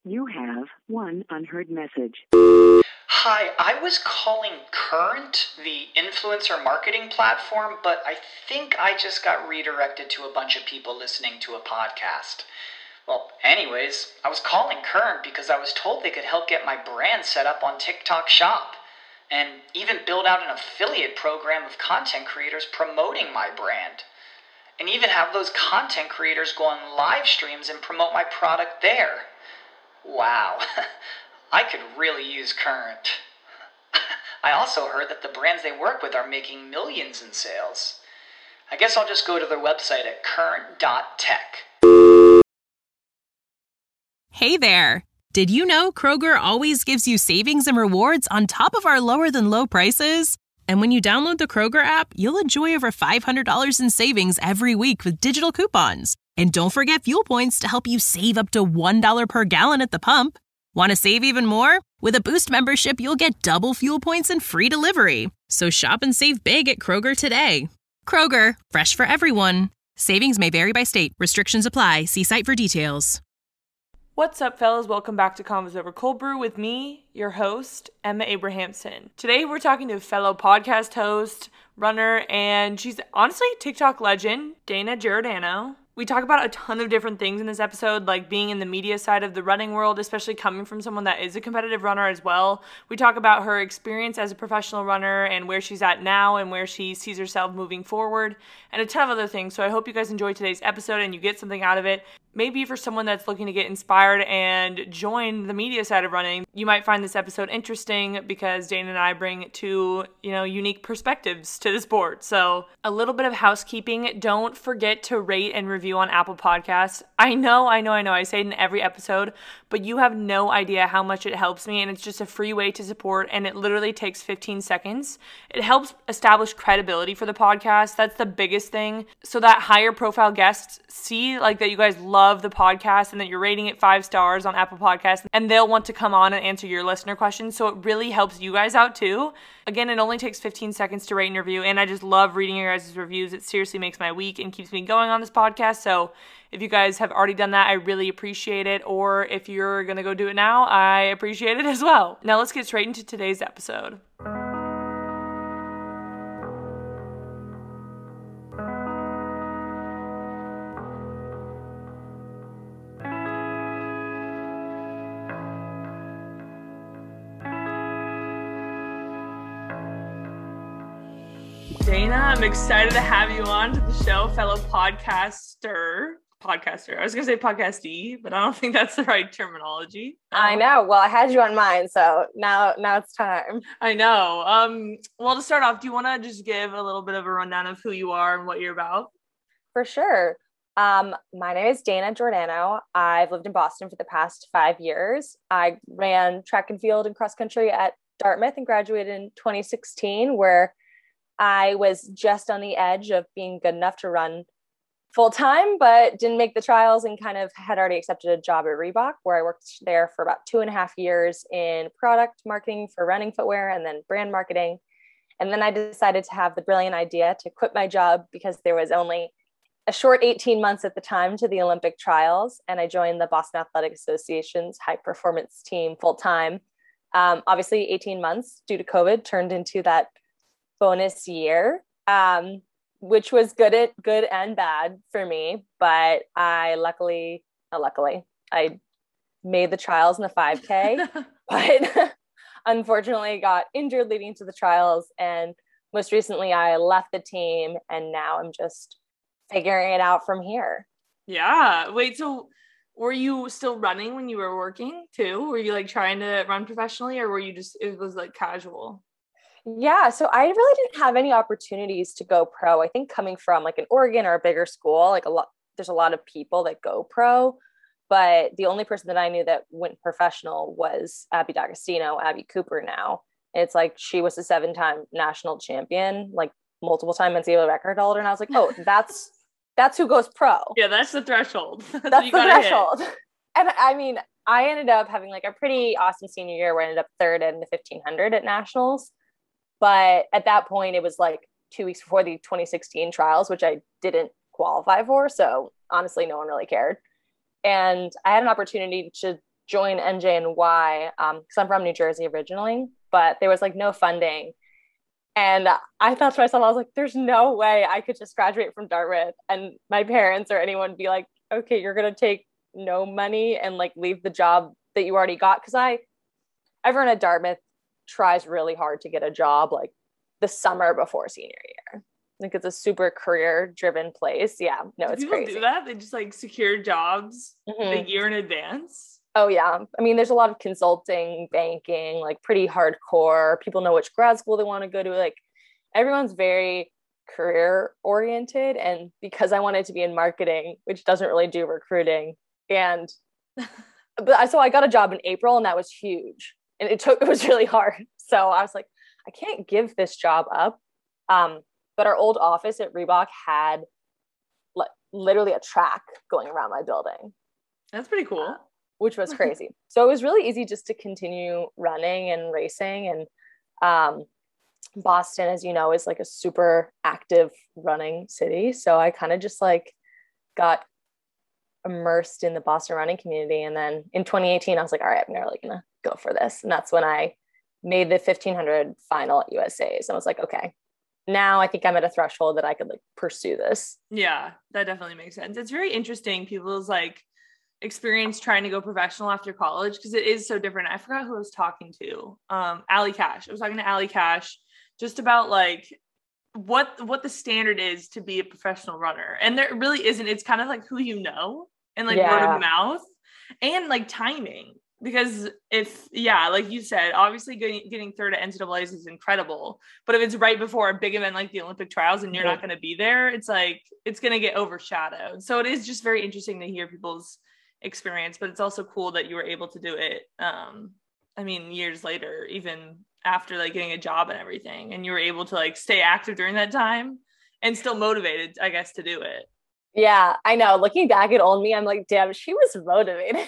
You have one unheard message. Hi, I was calling Current, the influencer marketing platform, but I think I just got redirected to a bunch of people listening to a podcast. Well, anyways, I was calling Current because I was told they could help get my brand set up on TikTok Shop, and even build out an affiliate program of content creators promoting my brand, and even have those content creators go on live streams and promote my product there. Wow, I could really use Current. I also heard that the brands they work with are making millions in sales. I guess I'll just go to their website at current.tech. Hey there! Did you know Kroger always gives you savings and rewards on top of our lower than low prices? And when you download the Kroger app, you'll enjoy over $500 in savings every week with digital coupons. And don't forget fuel points to help you save up to $1 per gallon at the pump. Want to save even more? With a Boost membership, you'll get double fuel points and free delivery. So shop and save big at Kroger today. Kroger, fresh for everyone. Savings may vary by state. Restrictions apply. See site for details. What's up, fellas? Welcome back to Convos Over Cold Brew with me, your host, Emma Abrahamson. Today, we're talking to a fellow podcast host, runner, and she's honestly a TikTok legend, Dana Giordano. We talk about a ton of different things in this episode, like being in the media side of the running world, especially coming from someone that is a competitive runner as well. We talk about her experience as a professional runner and where she's at now and where she sees herself moving forward, and a ton of other things. So I hope you guys enjoyed today's episode and you get something out of it. Maybe for someone that's looking to get inspired and join the media side of running, you might find this episode interesting because Dana and I bring two, unique perspectives to the sport. So a little bit of housekeeping. Don't forget to rate and review on Apple Podcasts. I know. I say it in every episode, but you have no idea how much it helps me, and it's just a free way to support, and it literally takes 15 seconds. It helps establish credibility for the podcast. That's the biggest thing. So that higher profile guests see that you guys love the podcast and that you're rating it 5 stars on Apple Podcasts, and they'll want to come on and answer your listener questions. So it really helps you guys out too. Again, it only takes 15 seconds to rate and review, and I just love reading your guys' reviews. It seriously makes my week and keeps me going on this podcast. So if you guys have already done that, I really appreciate it. Or if you're going to go do it now, I appreciate it as well. Now let's get straight into today's episode. Dana, I'm excited to have you on to the show, fellow podcaster. I was going to say podcastee, but I don't think that's the right terminology. I know. Well, I had you on mine, so now it's time. I know. Well, to start off, do you want to just give a little bit of a rundown of who you are and what you're about? For sure. My name is Dana Giordano. I've lived in Boston for the past 5 years. I ran track and field and cross country at Dartmouth and graduated in 2016, where I was just on the edge of being good enough to run full time, but didn't make the trials and kind of had already accepted a job at Reebok, where I worked there for about 2.5 years in product marketing for running footwear and then brand marketing. And then I decided to have the brilliant idea to quit my job because there was only a short 18 months at the time to the Olympic trials. And I joined the Boston Athletic Association's high performance team full time. Obviously 18 months due to COVID turned into that bonus year, which was good and bad for me. But I I made the trials in the 5K, but unfortunately got injured leading to the trials. And most recently I left the team, and now I'm just figuring it out from here. Yeah. Wait, so were you still running when you were working too? Were you trying to run professionally, or were you just, it was casual? Yeah, so I really didn't have any opportunities to go pro. I think coming from an Oregon or a bigger school, there's a lot of people that go pro, but the only person that I knew that went professional was Abby D'Agostino, Abby Cooper now. It's she was a 7-time national champion, multiple time NCAA record holder. And I was like, oh, that's who goes pro. Yeah, that's the threshold. That's the threshold. And I mean, I ended up having a pretty awesome senior year where I ended up third in the 1500 at nationals. But at that point, it was 2 weeks before the 2016 trials, which I didn't qualify for. So honestly, no one really cared. And I had an opportunity to join NJNY because I'm from New Jersey originally, but there was like no funding. And I thought to myself, I was like, there's no way I could just graduate from Dartmouth and my parents or anyone be like, okay, you're going to take no money and like leave the job that you already got. Because everyone at Dartmouth tries really hard to get a job like the summer before senior year. Like it's a super career driven place. Yeah, no, it's crazy. People do that? They just like secure jobs a year in advance? Oh yeah. I mean, there's a lot of consulting, banking, like pretty hardcore. People know which grad school they want to go to. Like everyone's very career oriented. And because I wanted to be in marketing, which doesn't really do recruiting, and so I got a job in April and that was huge. And it was really hard. So I was like, I can't give this job up. But our old office at Reebok had literally a track going around my building. That's pretty cool. Which was crazy. So it was really easy just to continue running and racing. And Boston, as you know, is like a super active running city. So I kind of just like got immersed in the Boston running community. And then in 2018, I was like, all right, I'm really going to go for this. And that's when I made the 1500 final at USA's. And I was like, okay, now I think I'm at a threshold that I could like pursue this. Yeah, that definitely makes sense. It's very interesting. People's like experience trying to go professional after college, because it is so different. I forgot who I was talking to. Allie Cash. I was talking to Allie Cash just about like what the standard is to be a professional runner. And there really isn't. It's kind of like who you know and like word of mouth and like timing. Because like you said, obviously getting third at NCAA's is incredible. But if it's right before a big event like the Olympic trials and you're not going to be there, it's like, it's going to get overshadowed. So it is just very interesting to hear people's experience, but it's also cool that you were able to do it. I mean, years later, even after like getting a job and everything, and you were able to like stay active during that time and still motivated, I guess, to do it. Yeah, I know. Looking back at old me, I'm like, damn, she was motivated.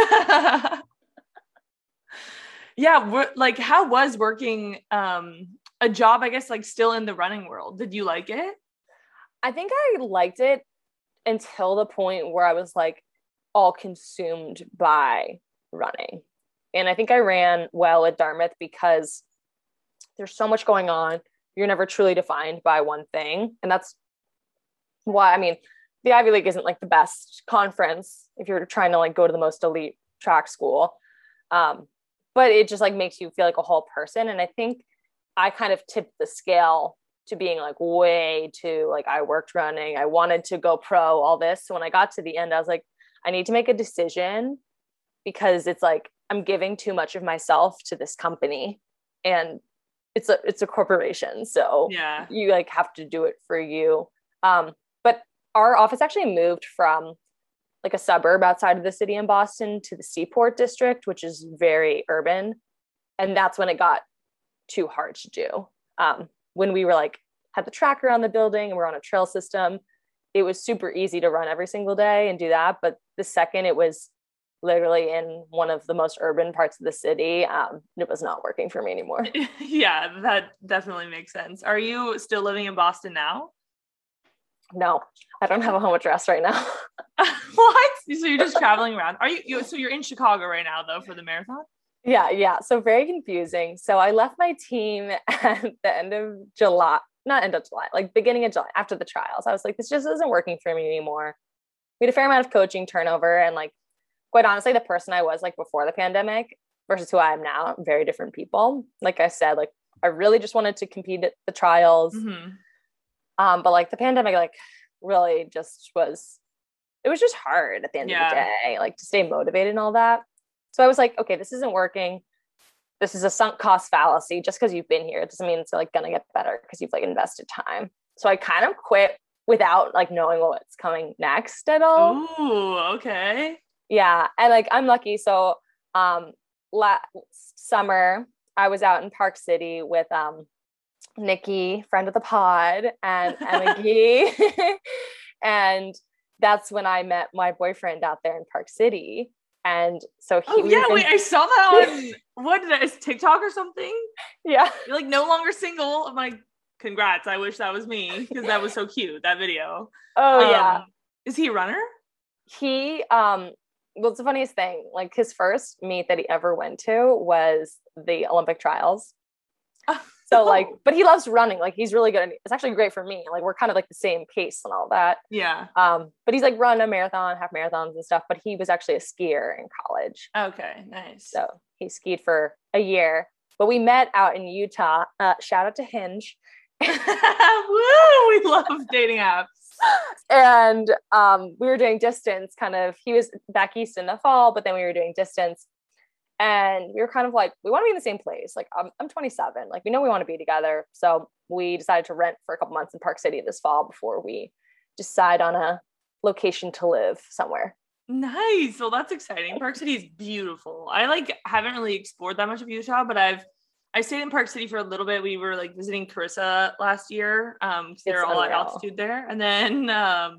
Yeah, like how was working a job, I guess, like still in the running world? Did you like it? I think I liked it until the point where I was like all consumed by running. And I think I ran well at Dartmouth because there's so much going on. You're never truly defined by one thing. And that's why, I mean, the Ivy League isn't like the best conference if you're trying to like go to the most elite track school. But it just like makes you feel like a whole person. And I think I kind of tipped the scale to being like way too, like I worked running, I wanted to go pro, all this. So when I got to the end, I was like, I need to make a decision because it's like, I'm giving too much of myself to this company and it's a corporation. So you like have to do it for you. But our office actually moved from like a suburb outside of the city in Boston to the Seaport district, which is very urban. And that's when it got too hard to do. When we were like, had the tracker on the building and we're on a trail system, it was super easy to run every single day and do that. But the second it was literally in one of the most urban parts of the city, it was not working for me anymore. Yeah, that definitely makes sense. Are you still living in Boston now? No, I don't have a home address right now. What? So you're just traveling around? Are you? So you're in Chicago right now, though, for the marathon? Yeah. So very confusing. So I left my team at the end of July, not end of July, like beginning of July after the trials. I was like, this just isn't working for me anymore. We had a fair amount of coaching turnover, and like, quite honestly, the person I was like before the pandemic versus who I am now, very different people. Like I said, like I really just wanted to compete at the trials. Mm-hmm. But like the pandemic, like really just it was just hard at the end of the day, like to stay motivated and all that. So I was like, okay, this isn't working. This is a sunk cost fallacy. Just because you've been here, it doesn't mean it's like going to get better because you've like invested time. So I kind of quit without like knowing what's coming next at all. Ooh, okay. Yeah. And like, I'm lucky. So, last summer I was out in Park City with, Nikki, friend of the pod, and Emma Gee. And that's when I met my boyfriend out there in Park City. And so wait, I saw that on what did it, TikTok or something? Yeah. You're like no longer single. I'm like, congrats. I wish that was me because that was so cute, that video. Oh yeah. Is he a runner? He well, it's the funniest thing. Like his first meet that he ever went to was the Olympic trials. So like, but he loves running. Like he's really good. And it's actually great for me. Like we're kind of like the same pace and all that. Yeah. But he's like run a marathon, half marathons and stuff. But he was actually a skier in college. Okay, nice. So he skied for a year. But we met out in Utah. Shout out to Hinge. Woo! We love dating apps. And we were doing distance kind of. He was back east in the fall, but then we were doing distance. And we were kind of like, we want to be in the same place. Like I'm 27. Like we know we want to be together. So we decided to rent for a couple months in Park City this fall before we decide on a location to live somewhere. Nice. Well, that's exciting. Park City is beautiful. I like haven't really explored that much of Utah, but I stayed in Park City for a little bit. We were like visiting Carissa last year. They're all at altitude there. And then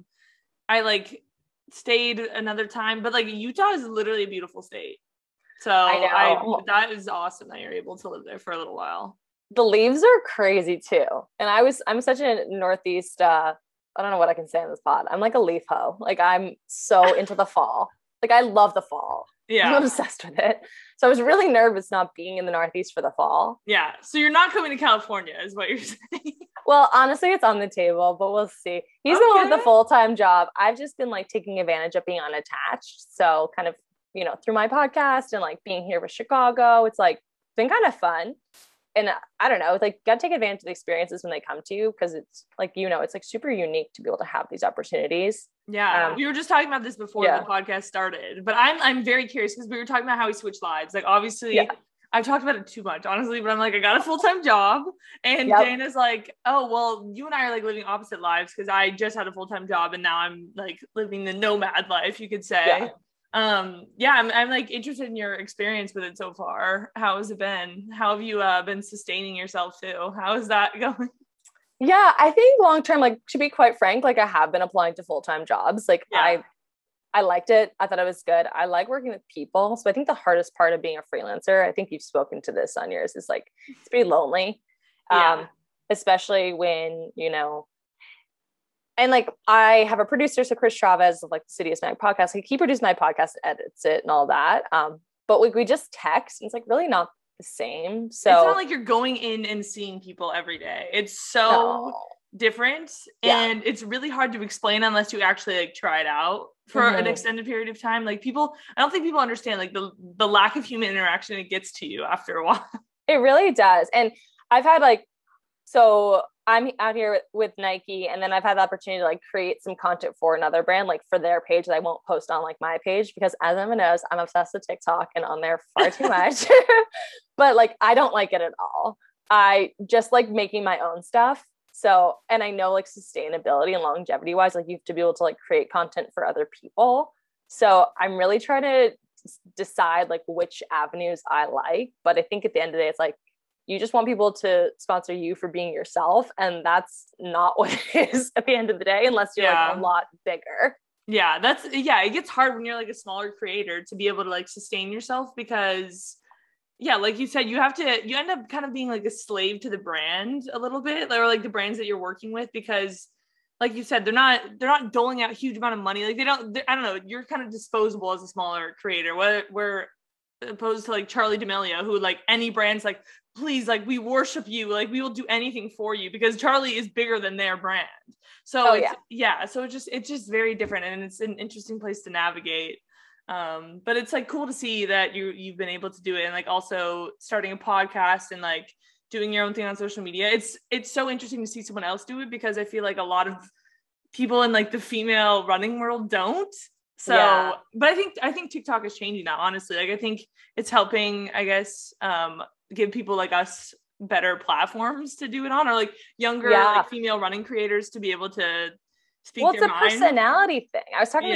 I like stayed another time, but like Utah is literally a beautiful state. So that is awesome that you're able to live there for a little while. The leaves are crazy too. And I'm such a Northeast, I don't know what I can say on this pod. I'm like a leaf hoe. Like I'm so into the fall. Like I love the fall. Yeah. I'm obsessed with it. So I was really nervous not being in the Northeast for the fall. Yeah. So you're not coming to California is what you're saying. Well, honestly, it's on the table, but we'll see. He's the one with the full-time job. I've just been like taking advantage of being unattached. So kind of, you know, through my podcast and like being here with Chicago, it's like been kind of fun. And I don't know, it's like got to take advantage of the experiences when they come to you, because it's like, you know, it's like super unique to be able to have these opportunities. Yeah. We were just talking about this before the podcast started, but I'm very curious because we were talking about how we switch lives. Like obviously I've talked about it too much, honestly, but I'm like, I got a full-time job and Dana's like, oh, well, you and I are like living opposite lives because I just had a full-time job and now I'm like living the nomad life, you could say. I'm like interested in your experience with it so far. How has it been? How have you been sustaining yourself too? How is that going? Yeah, I think long term, like to be quite frank, like I have been applying to full-time jobs. Like I liked it. I thought it was good. I like working with people. So I think the hardest part of being a freelancer, I think you've spoken to this on yours, is like it's pretty lonely. Especially when, you know, and like I have a producer, so Chris Chavez of like the City of Smack podcast. Like he produced my podcast, edits it, and all that. But we just text, and it's like really not the same. So it's not like you're going in and seeing people every day. It's so different, and it's really hard to explain unless you actually like try it out for an extended period of time. Like I don't think people understand like the lack of human interaction it gets to you after a while. It really does, and I've had like. So I'm out here with Nike, and then I've had the opportunity to like create some content for another brand, like for their page that I won't post on like my page, because as everyone knows, I'm obsessed with TikTok and on there far too much, but like, I don't like it at all. I just like making my own stuff. So, and I know like sustainability and longevity wise, like you have to be able to like create content for other people. So I'm really trying to decide like which avenues I like, but I think at the end of the day, it's like, you just want people to sponsor you for being yourself. And that's not what it is at the end of the day, unless you're like a lot bigger. Yeah, it gets hard when you're like a smaller creator to be able to like sustain yourself because like you said, you end up kind of being like a slave to the brand a little bit, or like the brands that you're working with, because like you said, they're not doling out huge amount of money. Like I don't know, you're kind of disposable as a smaller creator, where opposed to like Charli D'Amelio, who like any brand's like, please, like we worship you, like we will do anything for you, because Charli is bigger than their brand. So so it's just very different, and it's an interesting place to navigate. But it's like cool to see that you've been able to do it, and like also starting a podcast and like doing your own thing on social media. It's so interesting to see someone else do it, because I feel like a lot of people in like the female running world don't. So, but I think TikTok is changing that, honestly. Like, I think it's helping, I guess, give people like us better platforms to do it on, or like younger like female running creators to be able to speak their mind. Well, it's a personality thing. I was talking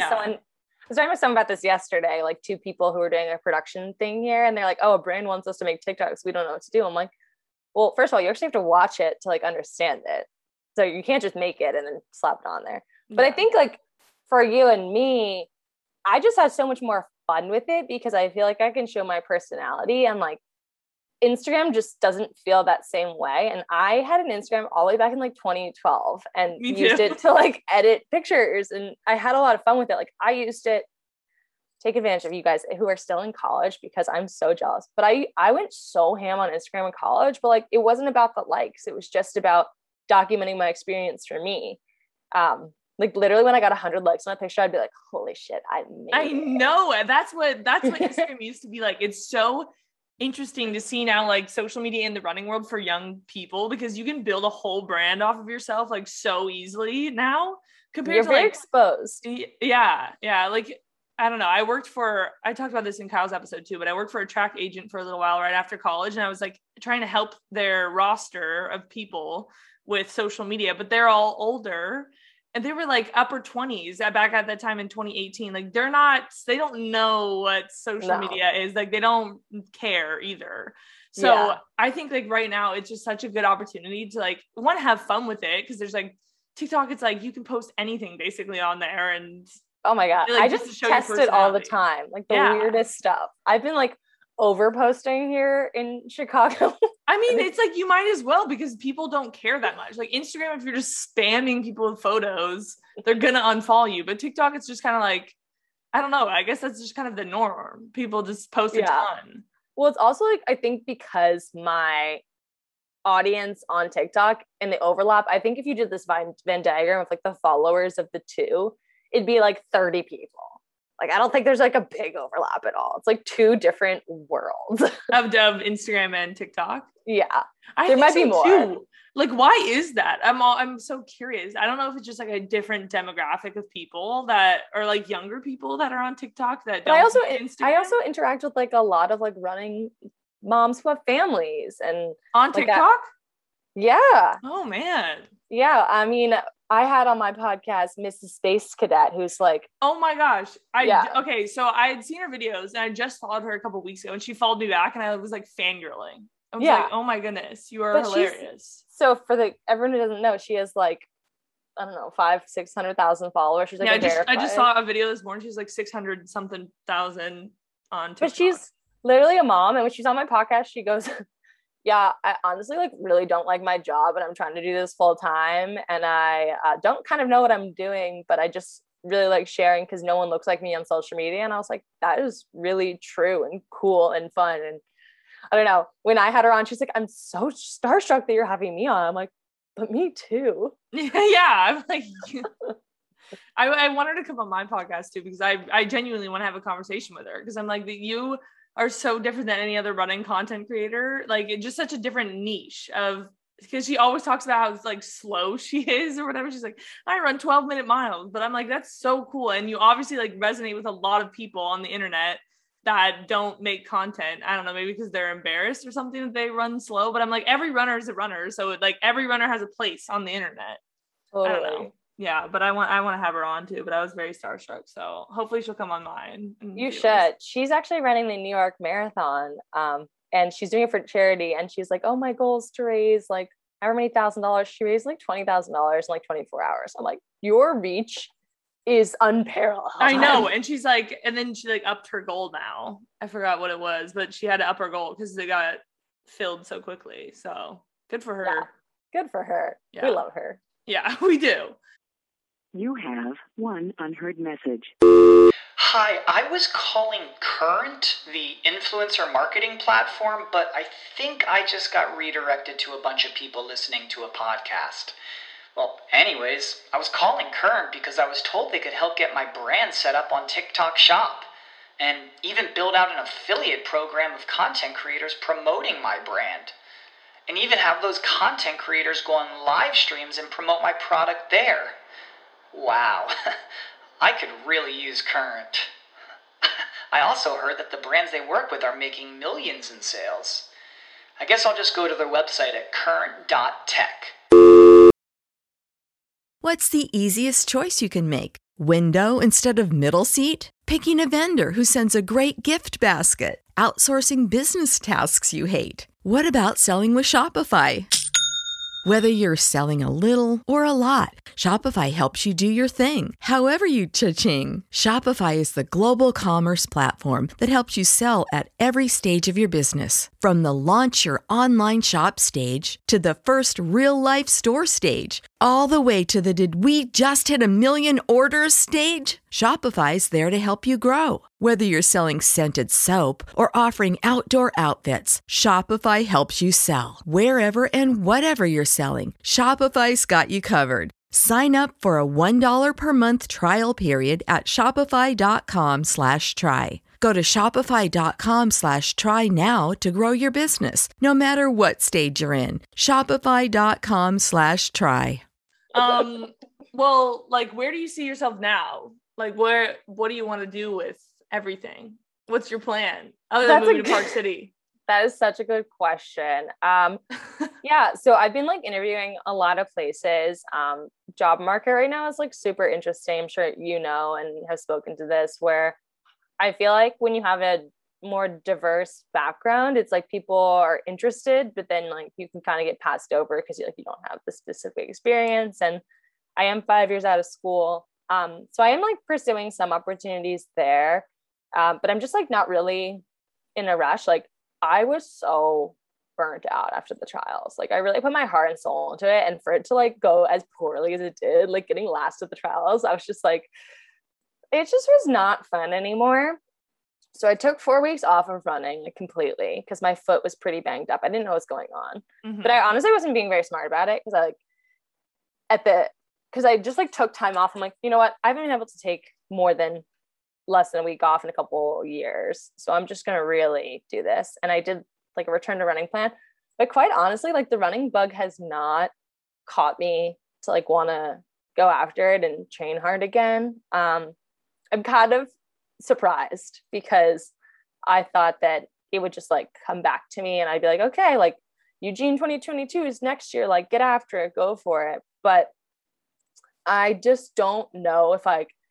to someone about this yesterday, like two people who were doing a production thing here, and they're like, oh, a brand wants us to make TikToks. We don't know what to do. I'm like, well, first of all, you actually have to watch it to like understand it. So you can't just make it and then slap it on there. But I think like for you and me, I just have so much more fun with it because I feel like I can show my personality, and like Instagram just doesn't feel that same way. And I had an Instagram all the way back in like 2012 and used it to like edit pictures, and I had a lot of fun with it. Like I used it take advantage of you guys who are still in college because I'm so jealous. But I went so ham on Instagram in college, but like, it wasn't about the likes. It was just about documenting my experience for me. Like literally when I got 100 likes on a picture, I'd be like, holy shit, I know. That's what Instagram used to be like. It's so interesting to see now, like social media in the running world for young people, because you can build a whole brand off of yourself like so easily now compared You're to very like exposed. Yeah. Like, I don't know. I talked about this in Kyle's episode too, but I worked for a track agent for a little while right after college. And I was like trying to help their roster of people with social media, but they're all older. And they were like upper 20s back at that time in 2018. Like they don't know what social media is. Like they don't care either. So I think like right now it's just such a good opportunity to like want to have fun with it. Cause there's like TikTok, it's like you can post anything basically on there. And oh my God, like, I just test it all the time. Like the weirdest stuff. I've been like over posting here in Chicago. I mean, it's like you might as well, because people don't care that much. Like Instagram, if you're just spamming people with photos, they're gonna unfollow you. But TikTok, it's just kind of like, I don't know. I guess that's just kind of the norm. People just post a ton. Well, it's also like, I think because my audience on TikTok and the overlap, I think if you did this Venn diagram of like the followers of the two, it'd be like 30 people. Like, I don't think there's like a big overlap at all. It's like two different worlds of Instagram and TikTok. Yeah. There might be more. Too. Like, why is that? I'm so curious. I don't know if it's just like a different demographic of people that are like younger people that are on TikTok that don't. I also interact with like a lot of like running moms who have families and on like TikTok. Yeah. Oh man. Yeah. I mean, I had on my podcast Mrs. Space Cadet, who's like, oh my gosh. Okay, so I had seen her videos and I just followed her a couple weeks ago and she followed me back and I was like fangirling. I was like, oh my goodness, you are hilarious. So for everyone who doesn't know, she has like, I don't know, 500,000-600,000 followers. She's like, I just saw a video this morning. She's like 600 something thousand on TikTok. But she's literally a mom, and when she's on my podcast, she goes, yeah, I honestly like really don't like my job and I'm trying to do this full time. And I don't kind of know what I'm doing, but I just really like sharing because no one looks like me on social media. And I was like, that is really true and cool and fun. And I don't know, when I had her on, she's like, I'm so starstruck that you're having me on. I'm like, but me too. Yeah. I'm like, I want her to come on my podcast too, because I genuinely want to have a conversation with her. Because I'm like, you are so different than any other running content creator. Like, it's just such a different niche of, because she always talks about how like slow she is or whatever. She's like, I run 12-minute miles, but I'm like, that's so cool. And you obviously like resonate with a lot of people on the internet that don't make content. I don't know, maybe because they're embarrassed or something that they run slow, but I'm like, every runner is a runner. So like every runner has a place on the internet. Totally. I don't know. Yeah, but I want to have her on too, but I was very starstruck. So hopefully she'll come on mine. You should. She's actually running the New York Marathon. And she's doing it for charity. And she's like, oh, my goal is to raise like however many $1,000. She raised like $20,000 in like 24 hours. I'm like, your reach is unparalleled. I know. And she's like, and then she like upped her goal now. I forgot what it was, but she had to up her goal because they got filled so quickly. So good for her. Yeah, good for her. Yeah. We love her. Yeah, we do. You have one unheard message. Hi, I was calling Current, the influencer marketing platform, but I think I just got redirected to a bunch of people listening to a podcast. Well, anyways, I was calling Current because I was told they could help get my brand set up on TikTok Shop, and even build out an affiliate program of content creators promoting my brand, and even have those content creators go on live streams and promote my product there. Wow, I could really use Current. I also heard that the brands they work with are making millions in sales. I guess I'll just go to their website at current.tech. What's the easiest choice you can make? Window instead of middle seat? Picking a vendor who sends a great gift basket? Outsourcing business tasks you hate? What about selling with Shopify? Whether you're selling a little or a lot, Shopify helps you do your thing, however you cha-ching. Shopify is the global commerce platform that helps you sell at every stage of your business. From the launch your online shop stage to the first real-life store stage, all the way to the "did we just hit a million orders" stage? Shopify's there to help you grow. Whether you're selling scented soap or offering outdoor outfits, Shopify helps you sell. Wherever and whatever you're selling, Shopify's got you covered. Sign up for a $1 per month trial period at shopify.com/try. Go to shopify.com/try now to grow your business, no matter what stage you're in. Shopify.com/try. Well, like, where do you see yourself now? Like, what do you want to do with everything? What's your plan other than moving to Park City? That is such a good question. Yeah, so I've been like interviewing a lot of places. Job market right now is like super interesting. I'm sure you know and have spoken to this, where I feel like when you have a more diverse background, it's like people are interested, but then like you can kind of get passed over because you don't have the specific experience. And I am 5 years out of school. So I am like pursuing some opportunities there. But I'm just like not really in a rush. Like, I was so burnt out after the trials. Like, I really put my heart and soul into it. And for it to like go as poorly as it did, like getting last at the trials, I was just like, it just was not fun anymore. So I took 4 weeks off of running like completely because my foot was pretty banged up. I didn't know what was going on, but I honestly wasn't being very smart about it because I just like took time off. I'm like, you know what? I haven't been able to take less than a week off in a couple years. So I'm just going to really do this. And I did like a return to running plan, but quite honestly, like the running bug has not caught me to like want to go after it and train hard again. I'm kind of surprised because I thought that it would just like come back to me and I'd be like, okay, like Eugene 2022 is next year, like get after it, go for it. But I just don't know if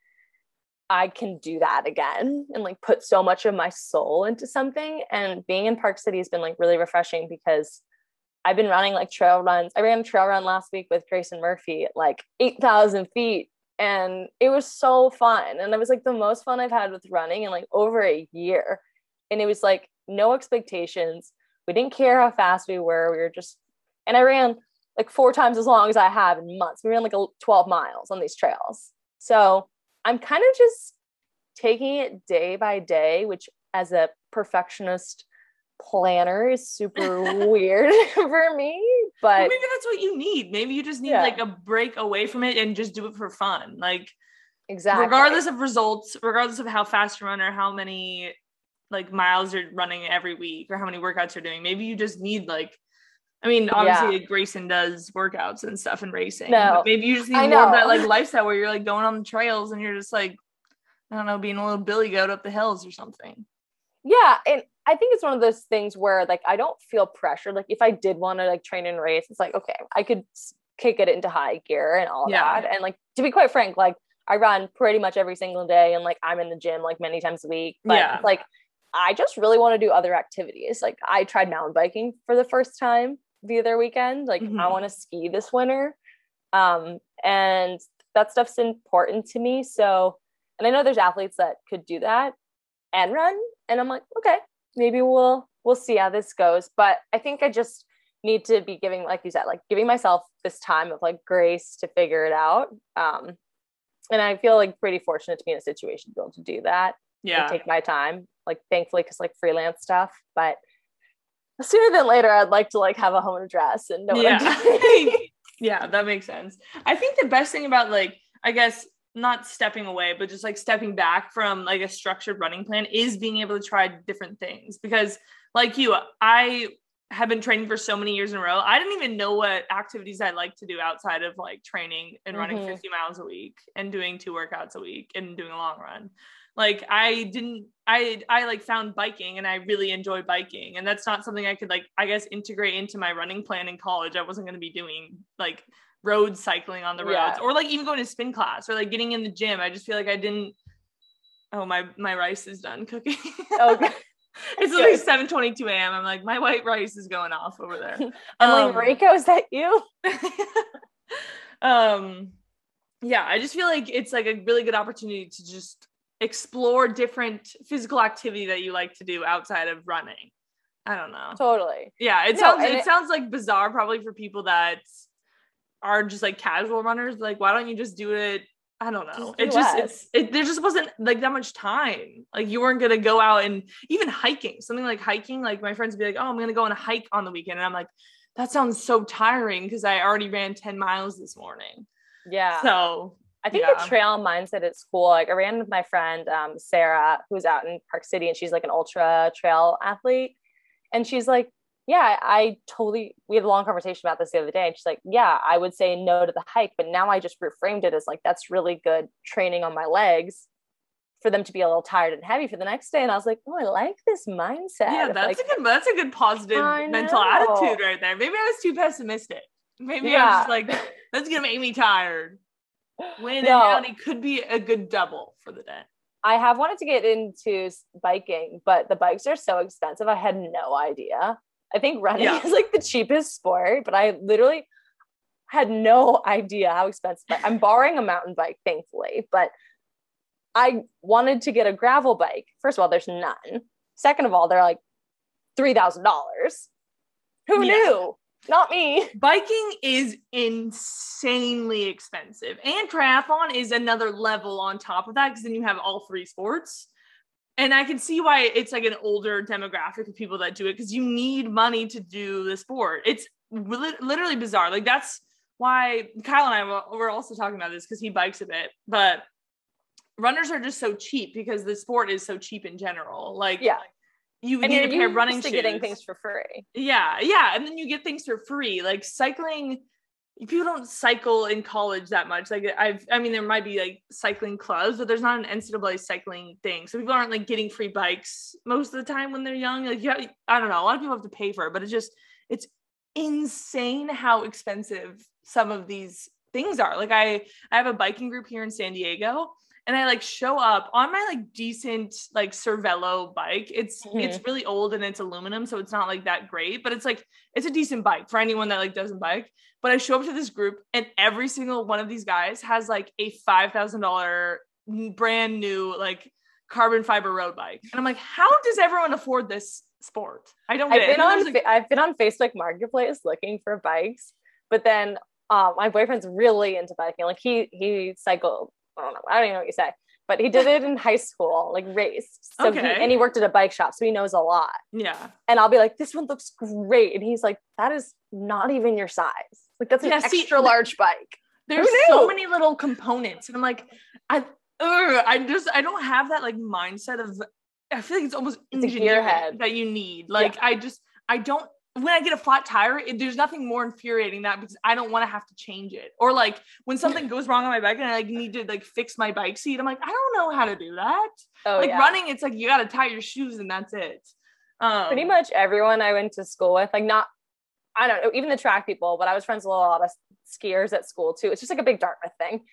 I can do that again and like put so much of my soul into something. And being in Park City has been like really refreshing because I've been running like trail runs. I ran a trail run last week with Grayson Murphy at like 8,000 feet. And it was so fun. And it was like the most fun I've had with running in like over a year. And it was like no expectations. We didn't care how fast we were. We were just, and I ran like 4 times as long as I have in months. We ran like 12 miles on these trails. So I'm kind of just taking it day by day, which as a perfectionist planner is super weird for me. But maybe that's what you need. Maybe you just need like a break away from it and just do it for fun. Like, exactly. Regardless of results, regardless of how fast you run or how many like miles you're running every week or how many workouts you're doing. Maybe you just need like, I mean, obviously Grayson does workouts and stuff and racing. No, but maybe you just need more of that like lifestyle where you're like going on the trails and you're just like, I don't know, being a little billy goat up the hills or something. Yeah. And I think it's one of those things where like, I don't feel pressure. Like if I did want to like train and race, it's like, okay, I could kick it into high gear and all that. And like, to be quite frank, like I run pretty much every single day and like, I'm in the gym like many times a week, but it's like, I just really want to do other activities. Like I tried mountain biking for the first time the other weekend. Like I want to ski this winter. And that stuff's important to me. So, and I know there's athletes that could do that and run. And I'm like, okay, maybe we'll see how this goes. But I think I just need to be giving, like you said, like giving myself this time of like grace to figure it out. And I feel like pretty fortunate to be in a situation to be able to do that. Yeah. Take my time, like thankfully, because like freelance stuff, but sooner than later, I'd like to like have a home address and know what I'm doing. Yeah, that makes sense. I think the best thing about like, I guess not stepping away, but just like stepping back from like a structured running plan is being able to try different things. Because like you, I have been training for so many years in a row. I didn't even know what activities I like to do outside of like training and running 50 miles a week and doing 2 workouts a week and doing a long run. Like I like found biking and I really enjoy biking. And that's not something I could like, I guess, integrate into my running plan in college. I wasn't going to be doing like road cycling on the roads or like even going to spin class or like getting in the gym. I just feel like I didn't. Oh, my rice is done cooking. Okay. It's like 7:22 a.m. I'm like, my white rice is going off over there. I'm like, Marika, is that you? Yeah, I just feel like it's like a really good opportunity to just explore different physical activity that you like to do outside of running. I don't know. Totally. Yeah, it sounds like bizarre probably for people that are just like casual runners, like, why don't you just do it? I don't know. Just There just wasn't like that much time. Like you weren't going to go out and even something like hiking. Like my friends would be like, oh, I'm going to go on a hike on the weekend. And I'm like, that sounds so tiring because I already ran 10 miles this morning. Yeah. So I think the trail mindset at school, like I ran with my friend, Sarah, who's out in Park City, and she's like an ultra trail athlete. And she's like, yeah, we had a long conversation about this the other day. And she's like, yeah, I would say no to the hike, but now I just reframed it as like, that's really good training on my legs for them to be a little tired and heavy for the next day. And I was like, oh, I like this mindset. Yeah, that's a good positive mental attitude right there. Maybe I was too pessimistic. Maybe I was just like, that's going to make me tired. When in reality could be a good double for the day. I have wanted to get into biking, but the bikes are so expensive. I had no idea. I think running is like the cheapest sport, but I literally had no idea how expensive. I'm borrowing a mountain bike, thankfully, but I wanted to get a gravel bike. First of all, there's none. Second of all, they're like $3,000. Who knew? Not me. Biking is insanely expensive, and triathlon is another level on top of that, because then you have all three sports. And I can see why it's like an older demographic of people that do it, because you need money to do the sport. It's literally bizarre. Like that's why Kyle and I were also talking about this, because he bikes a bit, but runners are just so cheap because the sport is so cheap in general. Like, you need a pair of running shoes. Getting things for free. Yeah. And then you get things for free. Like cycling, people don't cycle in college that much. Like I mean, there might be like cycling clubs, but there's not an NCAA cycling thing. So people aren't like getting free bikes most of the time when they're young. Like, I don't know. A lot of people have to pay for it, but it's insane how expensive some of these things are. Like I have a biking group here in San Diego, and I like show up on my like decent like Cervelo bike. It's really old and it's aluminum, so it's not like that great, but it's a decent bike for anyone that like doesn't bike. But I show up to this group, and every single one of these guys has like a $5,000 brand new like carbon fiber road bike. And I'm like, how does everyone afford this sport? I don't get it. I've been on Facebook Marketplace looking for bikes, but then my boyfriend's really into biking. Like he cycled, I don't even know what you say, but he did it in high school, like raced. So he worked at a bike shop, so he knows a lot. Yeah. And I'll be like, this one looks great. And he's like, that is not even your size. Like that's an extra large bike. There's so many little components. And I'm like, I don't have that like mindset of, I feel like it's almost engineering that you need. Like I don't, when I get a flat tire, there's nothing more infuriating that, because I don't want to have to change it. Or like when something goes wrong on my bike and I like need to like fix my bike seat, I'm like, I don't know how to do that. Running, it's like you got to tie your shoes and that's it. Pretty much everyone I went to school with, like I don't know, even the track people, but I was friends with a lot of skiers at school too. It's just like a big Dartmouth thing.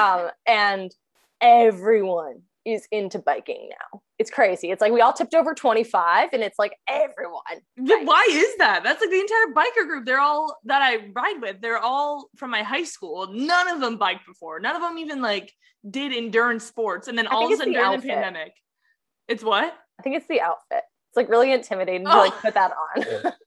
And everyone is into biking now. It's crazy. It's like we all tipped over 25 and it's like everyone. Why is that? That's like the entire biker group. They're all that I ride with. They're all from my high school. None of them biked before. None of them even like did endurance sports. And then all of a sudden during the pandemic, it's what? I think it's the outfit. It's like really intimidating to like put that on.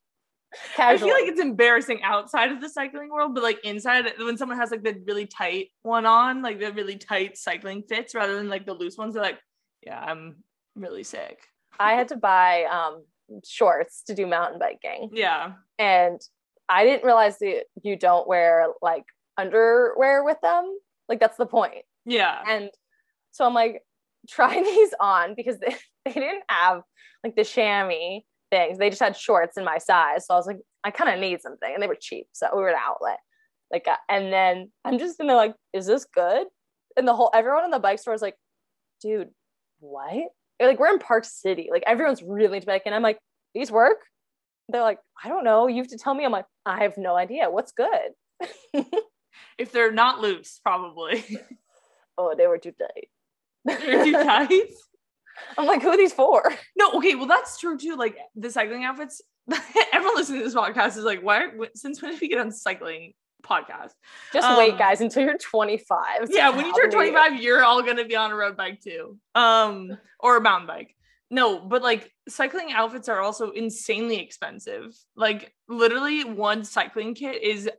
I feel like it's embarrassing outside of the cycling world, but like inside, when someone has like the really tight one on, like the really tight cycling fits rather than like the loose ones, they're like, yeah, I'm really sick. I had to buy shorts to do mountain biking. Yeah. And I didn't realize that you don't wear like underwear with them. Like that's the point. Yeah. And so I'm like trying these on because they didn't have like the chamois things. They just had shorts in my size. So I was like, I kind of need something, and they were cheap. So we were at an outlet. Like, and then I'm just gonna like, is this good? And everyone in the bike store was like, dude, what? Like, we're in Park City. Like, everyone's really into biking. I'm like, these work? They're like, I don't know. You have to tell me. I'm like, I have no idea. What's good? If they're not loose, probably. Oh, they were too tight. They're too tight? I'm like, who are these for? No, okay, well, that's true too. Like the cycling outfits, everyone listening to this podcast is like, since when did we get on cycling podcast? Just wait, guys, until you're 25. Yeah, when you turn 25, you're all going to be on a road bike too. Or a mountain bike. No, but like cycling outfits are also insanely expensive. Like literally one cycling kit is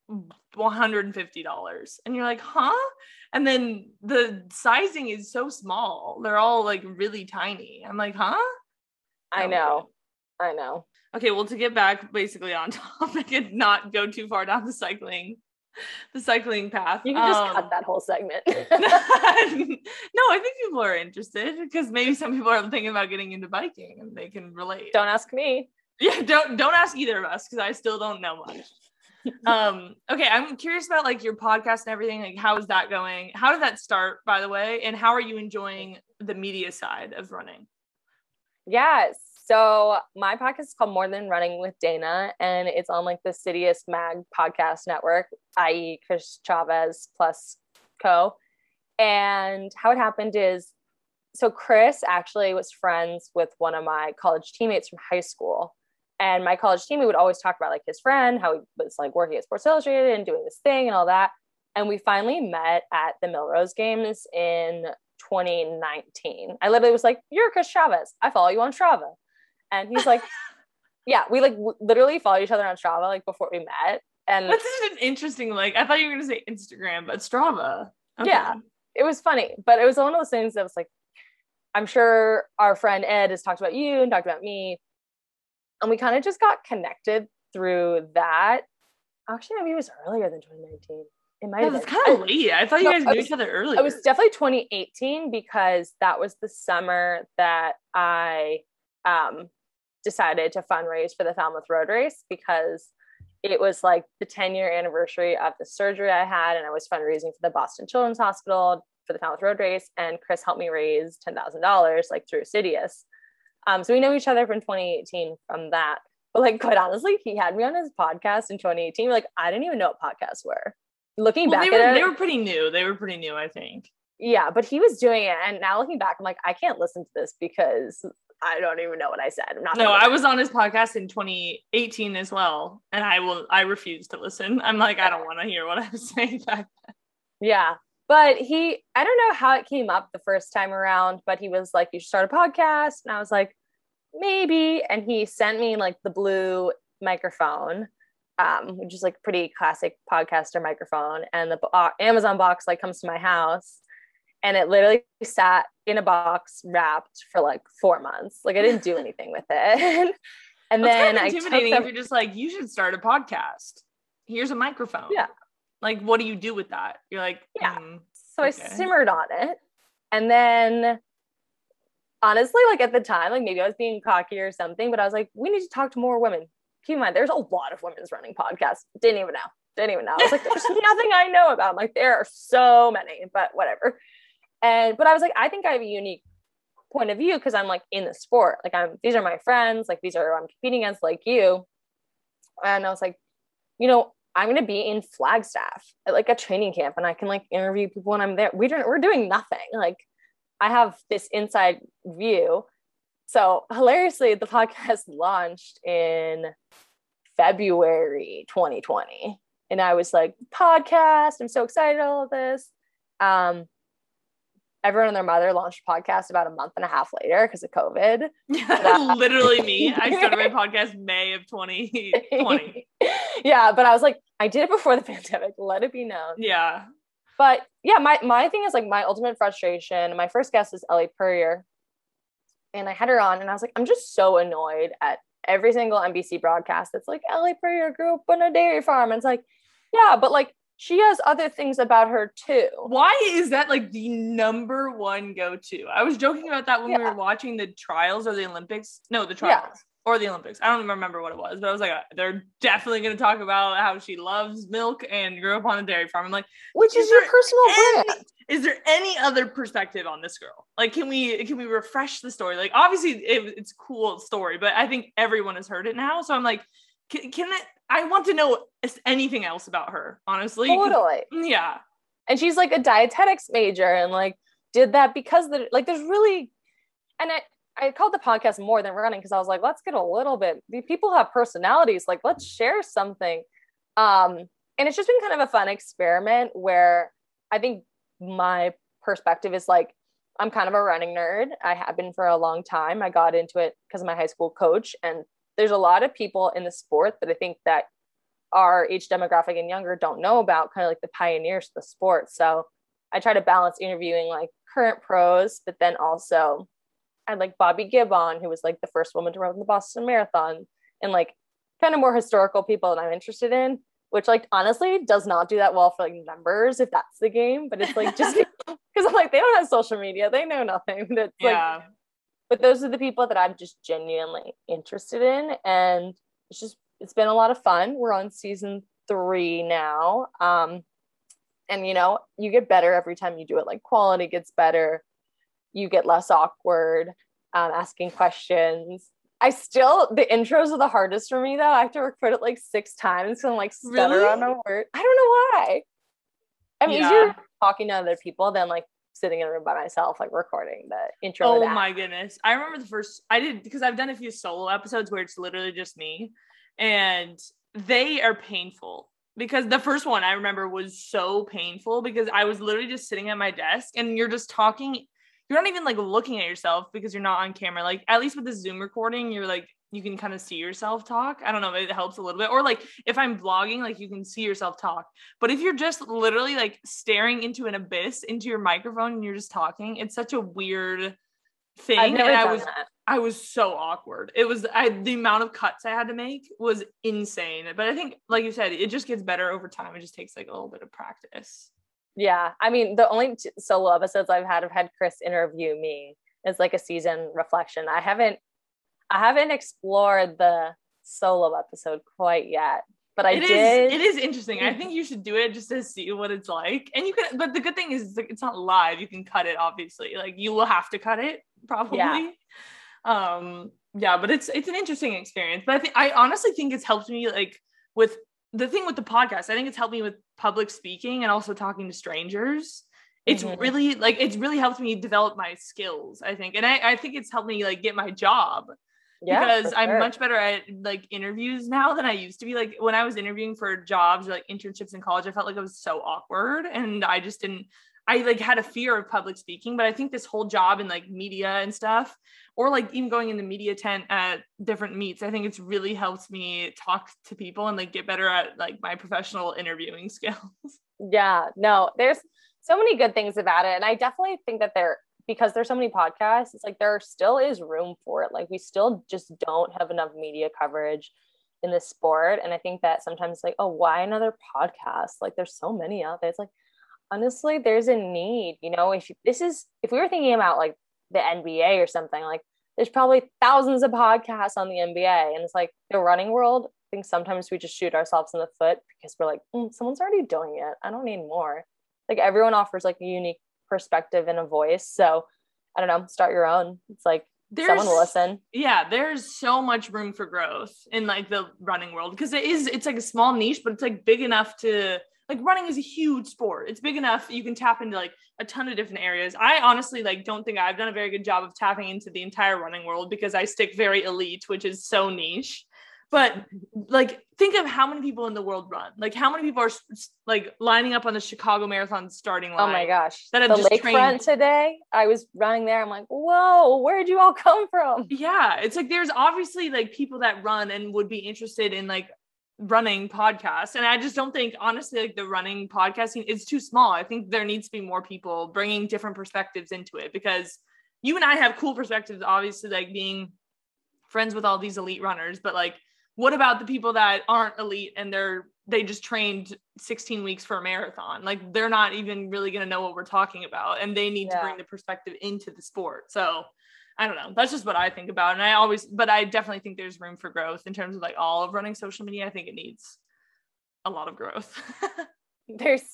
$150. And you're like, huh? And then the sizing is so small. They're all like really tiny. I'm like, huh? I know. Okay, well, to get back basically on topic and not go too far down the cycling path. You can just cut that whole segment. No, I think people are interested because maybe some people are thinking about getting into biking and they can relate. Don't ask me. Yeah, don't ask either of us because I still don't know much. Okay, I'm curious about like your podcast and everything. Like, how is that going? How did that start, by the way? And how are you enjoying the media side of running? Yes. So my podcast is called More Than Running with Dana, and it's on like the Citius Mag podcast network, i.e. Chris Chavez plus co. And how it happened is, so Chris actually was friends with one of my college teammates from high school. And my college teammate would always talk about like his friend, how he was like working at Sports Illustrated and doing this thing and all that. And we finally met at the Millrose Games in 2019. I literally was like, "You're Chris Chavez. I follow you on Strava." And he's like, yeah, we like literally followed each other on Strava like before we met. And that's such an interesting, like, I thought you were going to say Instagram, but Strava. Okay. Yeah, it was funny, but it was one of those things that was like, I'm sure our friend Ed has talked about you and talked about me. And we kind of just got connected through that. Actually, maybe it was earlier than 2019. It might have been. It's kind of late. I thought you guys knew each other earlier. It was definitely 2018 because that was the summer that I decided to fundraise for the Falmouth Road Race, because it was like the 10-year anniversary of the surgery I had, and I was fundraising for the Boston Children's Hospital for the Falmouth Road Race, and Chris helped me raise $10,000 like through Citius. So we know each other from 2018 from that. But like, quite honestly, he had me on his podcast in 2018. Like, I didn't even know what podcasts were. Looking back at it, they were pretty new. They were pretty new, I think. Yeah, but he was doing it, and now looking back, I'm like, I can't listen to this because I don't even know what I said. I was on his podcast in 2018 as well, and I refused to listen. I'm like, I don't want to hear what I was saying back then. Yeah, but I don't know how it came up the first time around, but he was like, "You should start a podcast," and I was like, maybe. And he sent me like the blue microphone, which is like pretty classic podcaster microphone, and the Amazon box like comes to my house. And it literally sat in a box wrapped for like 4 months. Like, I didn't do anything with it. And then kind of intimidating if you're just like, you should start a podcast. Here's a microphone. Yeah. Like, what do you do with that? You're like, yeah. So okay. I simmered on it. And then honestly, like at the time, like maybe I was being cocky or something, but I was like, we need to talk to more women. Keep in mind, there's a lot of women's running podcasts. Didn't even know. I was like, there's nothing I know about. I'm like, there are so many, but whatever. But I was like, I think I have a unique point of view because I'm like in the sport. Like these are my friends. Like these are who I'm competing against, like you. And I was like, I'm going to be in Flagstaff at like a training camp, and I can like interview people when I'm there. We're doing nothing. Like I have this inside view. So hilariously, the podcast launched in February 2020. And I was like, podcast, I'm so excited all of this. Everyone and their mother launched a podcast about a month and a half later because of COVID. Literally me. I started my podcast May of 2020. Yeah, but I was like, I did it before the pandemic. Let it be known. Yeah. But yeah, my thing is like my ultimate frustration. My first guest is Ellie Purrier. And I had her on and I was like, I'm just so annoyed at every single NBC broadcast that's like, Ellie Purrier grew up on a dairy farm. And it's like, yeah, but like, she has other things about her too. Why is that like the number one go-to? I was joking about that when we were watching the trials or the Olympics. No, the trials or the Olympics. I don't even remember what it was, but I was like, they're definitely going to talk about how she loves milk and grew up on a dairy farm. I'm like, which is your personal brand? Is there any other perspective on this girl? Like, can we refresh the story? Like, obviously it's a cool story, but I think everyone has heard it now. So I'm like, I want to know anything else about her, honestly. Totally. Yeah. And she's like a dietetics major and like did that because there's really, and I called the podcast More Than Running because I was like, let's get a little bit, people have personalities, like let's share something. And it's just been kind of a fun experiment where I think my perspective is like, I'm kind of a running nerd. I have been for a long time. I got into it because of my high school coach, and there's a lot of people in the sport that I think that our age demographic and younger don't know about, kind of like the pioneers of the sport. So I try to balance interviewing like current pros, but then also I had like Bobby Gibbon, who was like the first woman to run the Boston Marathon, and like kind of more historical people that I'm interested in, which like honestly does not do that well for like numbers if that's the game, but it's like just because I'm like, they don't have social media, they know nothing. That's like, but those are the people that I'm just genuinely interested in, and it's been a lot of fun. We're on season 3 now, and you know, you get better every time you do it. Like quality gets better, you get less awkward asking questions. The intros are the hardest for me though. I have to record it like 6 times and like stutter on a word. I don't know why. I'm easier talking to other people than like sitting in a room by myself, like recording the intro. Oh my goodness. I remember because I've done a few solo episodes where it's literally just me, and they are painful. Because the first one I remember was so painful because I was literally just sitting at my desk and you're just talking. You're not even like looking at yourself because you're not on camera. Like at least with the Zoom recording, you're like, you can kind of see yourself talk. I don't know, it helps a little bit. Or like if I'm vlogging, like you can see yourself talk. But if you're just literally like staring into an abyss, into your microphone and you're just talking, it's such a weird thing. I've never done that. I was so awkward. The amount of cuts I had to make was insane. But I think, like you said, it just gets better over time. It just takes like a little bit of practice. Yeah. I mean, the only solo episodes I've had Chris interview me as like a season reflection. I haven't explored the solo episode quite yet, but it is interesting. I think you should do it just to see what it's like. And you can, but the good thing is it's not live. You can cut it, obviously. Like you will have to cut it probably. Yeah. But it's an interesting experience. But I honestly think it's helped me like with the thing with the podcast. I think it's helped me with public speaking and also talking to strangers. It's really helped me develop my skills, I think. And I think it's helped me like get my job. Because I'm much better at like interviews now than I used to be. Like when I was interviewing for jobs or like internships in college, I felt like I was so awkward and I like had a fear of public speaking. But I think this whole job in like media and stuff, or like even going in the media tent at different meets, I think it's really helped me talk to people and like get better at like my professional interviewing skills. Yeah, no, there's so many good things about it. And I definitely think that because there's so many podcasts, it's like there still is room for it. Like we still just don't have enough media coverage in this sport. And I think that sometimes like, oh, why another podcast? Like there's so many out there. It's like, honestly, there's a need, you know, if we were thinking about like the NBA or something, like there's probably thousands of podcasts on the NBA. And it's like the running world, I think sometimes we just shoot ourselves in the foot because we're like, someone's already doing it. I don't need more. Like everyone offers like a unique perspective and a voice. So I don't know, start your own. It's like someone will listen. Yeah, there's so much room for growth in like the running world because it's like a small niche, but it's like big enough to like running is a huge sport. It's big enough you can tap into like a ton of different areas. I honestly like don't think I've done a very good job of tapping into the entire running world because I stick very elite, which is so niche. But like, think of how many people in the world run. Like, how many people are like lining up on the Chicago Marathon starting line? Oh my gosh! That have the lakefront today. I was running there. I'm like, whoa, where'd you all come from? Yeah, it's like there's obviously like people that run and would be interested in like running podcasts, and I just don't think honestly like the running podcasting is too small. I think there needs to be more people bringing different perspectives into it because you and I have cool perspectives, obviously, like being friends with all these elite runners, but like, what about the people that aren't elite and they just trained 16 weeks for a marathon? Like they're not even really going to know what we're talking about and they need to bring the perspective into the sport. So I don't know. That's just what I think about. And but I definitely think there's room for growth in terms of like all of running social media. I think it needs a lot of growth. There's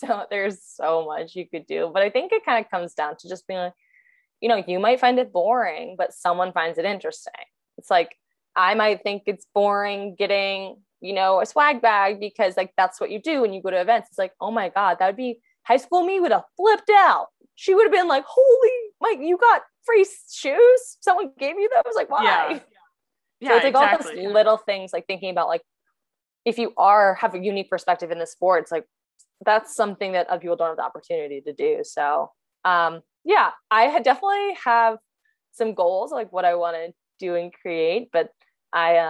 so much you could do, but I think it kind of comes down to just being like, you know, you might find it boring, but someone finds it interesting. It's like, I might think it's boring getting, you know, a swag bag because like, that's what you do when you go to events. It's like, oh my God, that would be high school me would have flipped out. She would have been like, holy, Mike, you got free shoes? Someone gave you those? Like, why? Yeah, so it's like exactly. All those little things, like thinking about like, if you have a unique perspective in the sport, it's like, that's something that other people don't have the opportunity to do. So yeah, I definitely have some goals, like what I want to do and create, but I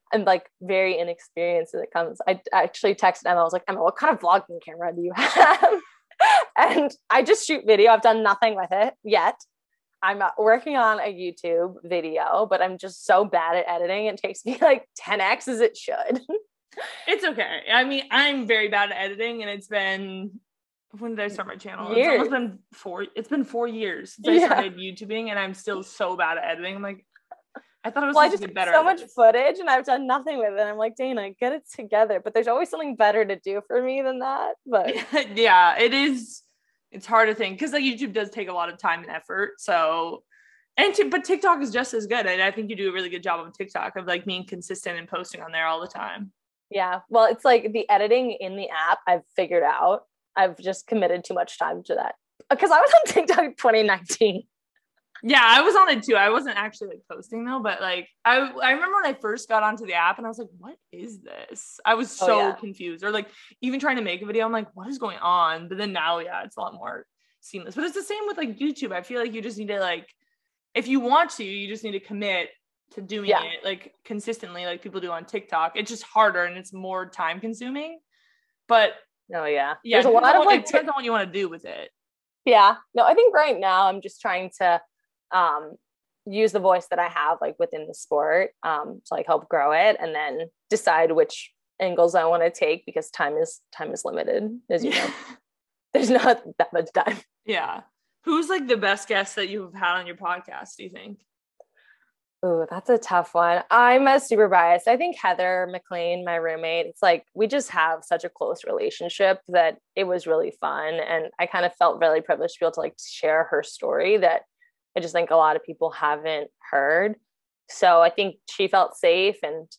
I'm like very inexperienced when it comes. I actually texted Emma. I was like, Emma, what kind of vlogging camera do you have? And I just shoot video. I've done nothing with it yet. I'm working on a YouTube video, but I'm just so bad at editing. It takes me like 10x as it should. It's okay. I mean, I'm very bad at editing, and it's been, when did I start my channel? Years. It's been 4 years since I started YouTubing, and I'm still so bad at editing. I'm like, I thought I was I supposed just to get better. so much footage and I've done nothing with it. I'm like, Dana, get it together. But there's always something better to do for me than that. But yeah, it is. It's hard to think because like YouTube does take a lot of time and effort. So, but TikTok is just as good. And I think you do a really good job on TikTok of like being consistent and posting on there all the time. Yeah. Well, it's like the editing in the app I've figured out. I've just committed too much time to that because I was on TikTok in 2019. Yeah, I was on it too. I wasn't actually like posting though, but like I remember when I first got onto the app and I was like, what is this? I was so confused. Or like even trying to make a video, I'm like, what is going on? But then now, yeah, it's a lot more seamless. But it's the same with like YouTube. I feel like you just need to like, if you want to, you just need to commit to doing it like consistently like people do on TikTok. It's just harder and it's more time consuming. But there's a lot of like depends on what you want to do with it. Yeah. No, I think right now I'm just trying to use the voice that I have like within the sport to like help grow it and then decide which angles I want to take because time is limited, as you know. There's not that much time. Yeah. Who's like the best guest that you've had on your podcast, do you think? Oh, that's a tough one. I'm super biased. I think Heather McLean, my roommate, it's like we just have such a close relationship that it was really fun. And I kind of felt really privileged to be able to like share her story that I just think a lot of people haven't heard. So I think she felt safe and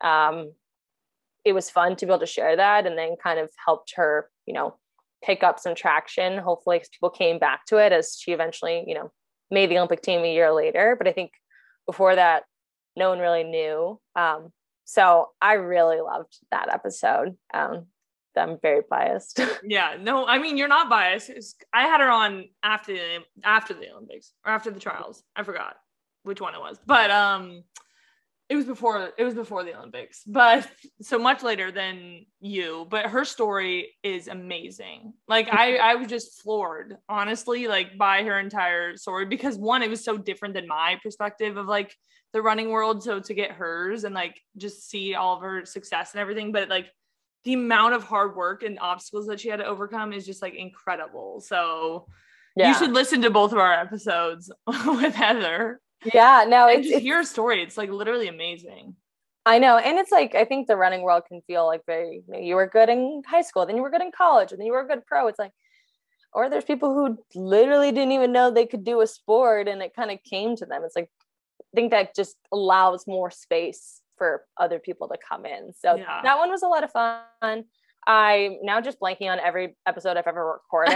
it was fun to be able to share that and then kind of helped her, you know, pick up some traction. Hopefully because people came back to it as she eventually, you know, made the Olympic team a year later. But I think before that, no one really knew. So I really loved that episode. I'm very biased. Yeah, no, I mean, you're not biased. I had her on after the Olympics or after the trials. I forgot which one it was, but it was before the Olympics, but so much later than you. But her story is amazing. Like I was just floored, honestly, like by her entire story because one, it was so different than my perspective of like the running world. So to get hers and like just see all of her success and everything, but like the amount of hard work and obstacles that she had to overcome is just like incredible. So you should listen to both of our episodes with Heather. Yeah, no, it's your story. It's like literally amazing. I know. And it's like, I think the running world can feel like very, you were good in high school, then you were good in college, and then you were a good pro. It's like, or there's people who literally didn't even know they could do a sport and it kind of came to them. It's like, I think that just allows more space for other people to come in. So that one was a lot of fun. I'm now just blanking on every episode I've ever recorded.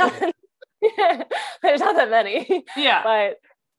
There's not that many. Yeah. But